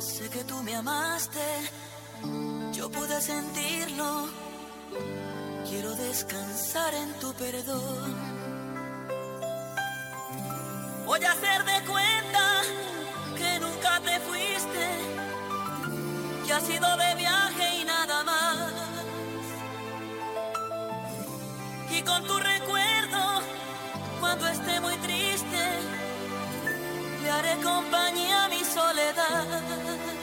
Sé que tú me amaste, yo pude sentirlo. Quiero descansar en tu perdón. Voy a hacer de cuenta que nunca te fuiste, que has ido de viaje y nada más. Y con tu recuerdo, cuando esté muy triste, le haré compañía a mi soledad.